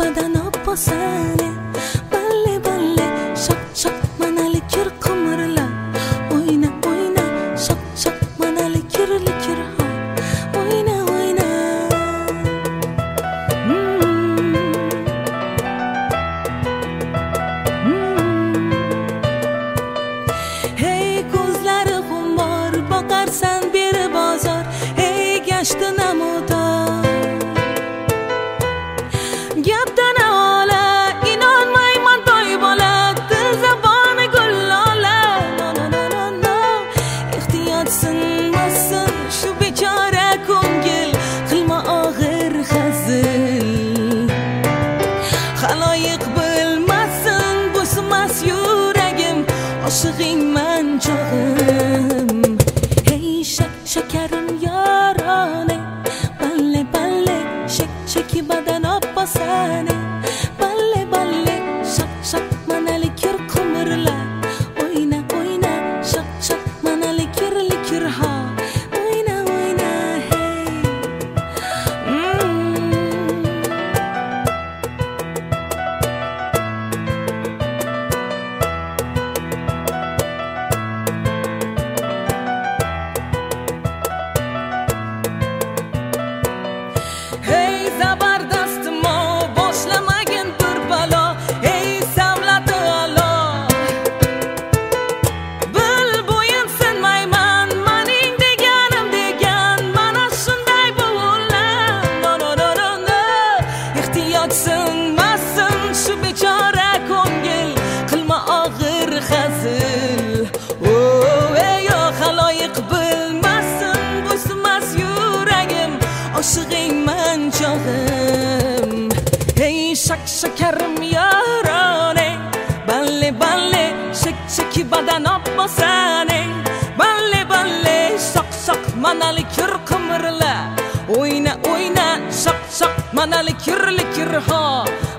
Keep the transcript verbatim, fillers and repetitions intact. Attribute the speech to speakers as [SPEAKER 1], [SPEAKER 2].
[SPEAKER 1] badan oppasane balle balle shak shak manali kir qimirla o'yna o'yna shak shak manali kirli kir ha o'yna o'yna hey ko'zlari xumor boqarsan beri bozor hey gashti namoda gapdan ola inonmayman toy bola dil zaboni gullola no no no no no ehtiyot sinmasin shu bechora ko'ngil qilma og'ir hazil xaloyiq bilmasin busimas yuragim oshig'ingman chog'im hey shak shakarim yorone balle balle shak shaki badan oppasane balle balle shak shak manali kir qimirla o'yna o'yna shak shak manali kirli kir ha o'yna o'yna hey mm. Hey zabardastmo boshlamagin bir balo hey savlati alo bil bo'yin sinmayman mening deganim degan mana shunday bo'lar no no no no no ehtiyot sinmasin shu bechora ko'ngil qilma og'ir hazil oh ey yo xaloyiq bilmasin busimas yuragim oshig'ingman chog'im hey shak shakarim yorone balle balle shak shaki badan oppasane balle balle shak shak manali kir qimirla o'yna o'yna shak shak manali kirli kir ha